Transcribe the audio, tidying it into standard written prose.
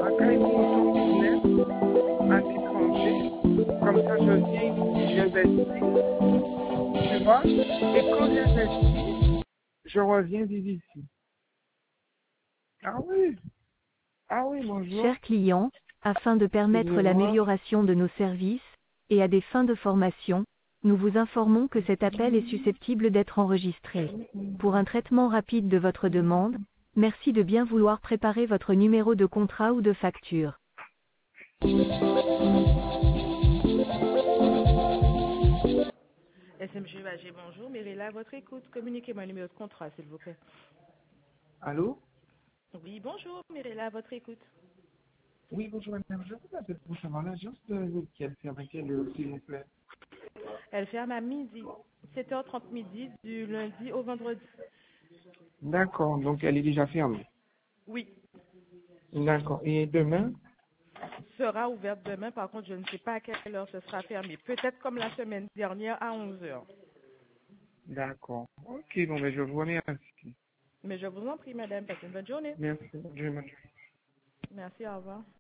caille mon business à l'étranger. Comme ça, je viens ici, j'investis, tu vois. Et quand j'investis, je reviens vivre ici. Ah oui, ah oui, bonjour. Chers clients, afin de permettre Excusez-moi. l'amélioration de nos services, et à des fins de formation, nous vous informons que cet appel est susceptible d'être enregistré. Pour un traitement rapide de votre demande, merci de bien vouloir préparer votre numéro de contrat ou de facture. SMG Bagé, bonjour. Mirella, à votre écoute. Communiquez-moi le numéro de contrat, s'il vous plaît. Allô? Oui, bonjour. Mirella, à votre écoute. Oui, bonjour madame. Je vous appelle pour savoir l'agence de vous qui a fermé à quelle heure, s'il vous plaît. Elle ferme à midi, 7h30 midi, du lundi au vendredi. D'accord, donc elle est déjà fermée. Oui, D'accord. Et demain? sera ouverte demain. Par contre, je ne sais pas à quelle heure ce sera fermé. Peut-être comme la semaine dernière à 11h. D'accord. Ok, bon, ben je vous remercie. Mais je vous en prie, madame. Passez une bonne journée. Merci. Je m'en Merci, au revoir.